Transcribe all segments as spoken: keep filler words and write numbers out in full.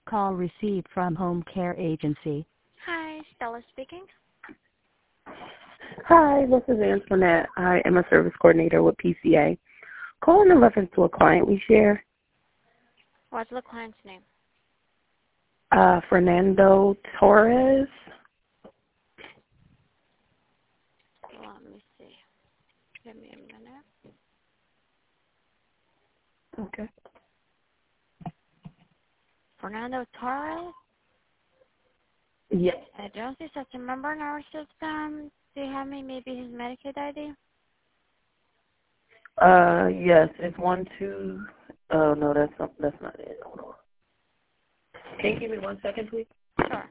Call received from Home Care Agency. Hi, Stella speaking. Hi, this is Antoinette. I am a service coordinator with P C A. Calling in reference to a client we share, What's the client's name? uh, Fernando Torres. Let me see. Give me a minute. Okay. Fernando Torres? Yes. I don't see such a member in our system. Do you have me maybe his Medicaid I D? Uh, yes. It's one two. Oh no, that's not. That's not it. Hold on. Can you give me one second, please? Sure.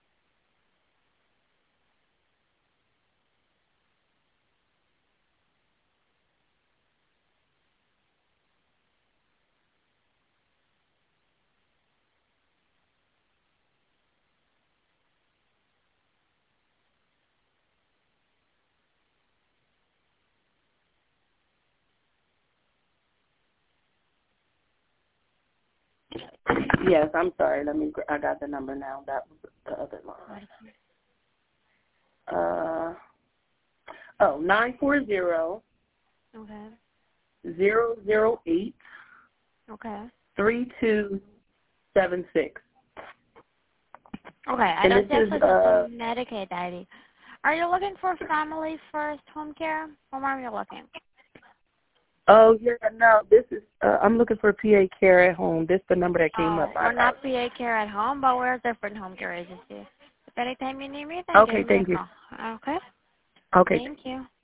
Yes. I'm sorry. Let me. I got the number now. That was the other line. Uh. Oh, nine four zero Okay. zero zero eight Okay. three two seven six. Okay, I And don't this see is access uh. to Medicaid I D. Are you looking for family first home care? Or where are you looking? Oh yeah, no. This is. Uh, I'm looking for P A care at home. This is the number that came Oh, up. we're I got. not P A care at home, but we're a different home care agency. If anytime you need me, then Okay. give me a Thank you. call. Okay? Okay. Thank you.